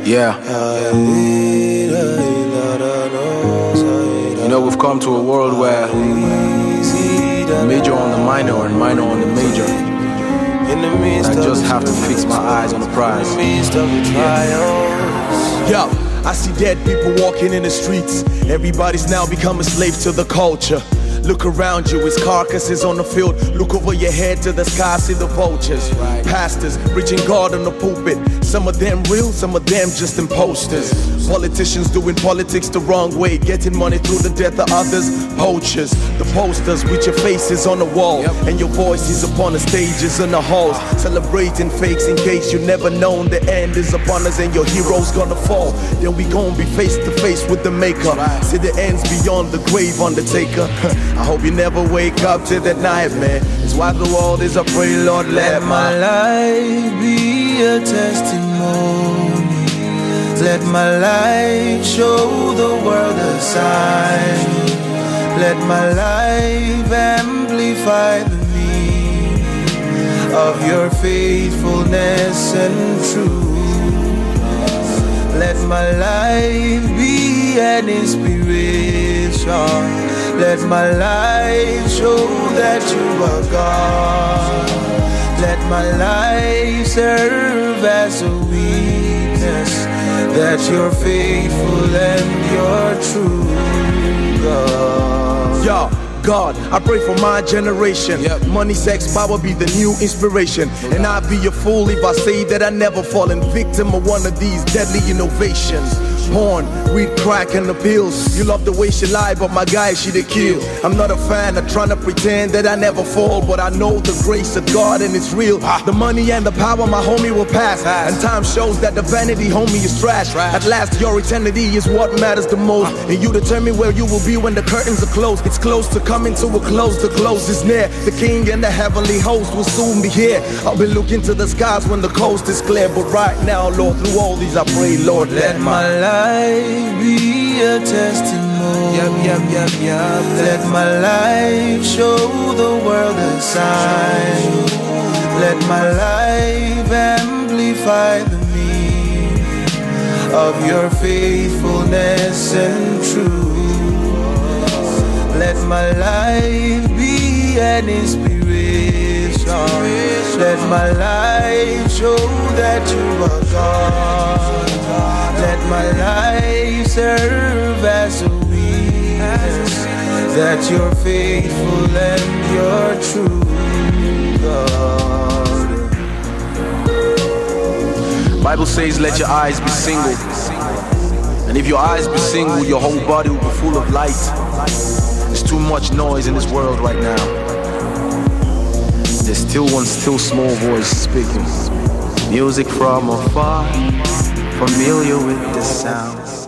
Yeah. You know, we've come to a world where major on the minor and minor on the major. I just have to fix my eyes on the prize. Yo, I see dead people walking in the streets. Everybody's now become a slave to the culture. Look around you, it's carcasses on the field. Look over your head to the sky, see the vultures. Pastors preaching God on the pulpit. Some of them real, some of them just imposters. Politicians doing politics the wrong way, getting money through the death of others. Poachers, the posters with your faces on the wall, and your voices upon the stages and the halls. Celebrating fakes in case you never known the end is upon us and your hero's gonna fall. Then we gon' be face to face with the maker. See the ends beyond the grave, Undertaker. I hope you never wake up to that nightmare. It's why the world is a pray, Lord, let my life be a testimony. Let my life show the world a sign. Let my life amplify the meaning of your faithfulness and truth. Let my life be an inspiration. Let my life show that you are God. Let my life serve as a witness that you're faithful and you're true, God. Yo, God, I pray for my generation. Money, sex, power be the new inspiration. And I'd be a fool if I say that I never fallen victim of one of these deadly innovations. Porn, weed, crack, and the pills. You love the way she lie, but my guy, she the kill. I'm not a fan of trying to pretend that I never fall, but I know the grace of God and it's real. The money and the power, my homie will pass. And time shows that the vanity, homie, is trash. At last, your eternity is what matters the most. And you determine where you will be when the curtains are closed. It's close to coming to a close, the close is near. The king and the heavenly host will soon be here. I'll be looking to the skies when the coast is clear. But right now, Lord, through all these I pray, Lord, let my life be a testimony. Let my life show the world a sign. Let my life amplify the meaning of your faithfulness and truth. Let my life be an inspiration. Let my life show that you are God. Let my life serve as a witness that you're faithful and you're true, God. Bible says, let your eyes be single. And if your eyes be single, your whole body will be full of light. There's too much noise in this world right now. There's still one still small voice speaking. Music from afar, familiar with the sounds.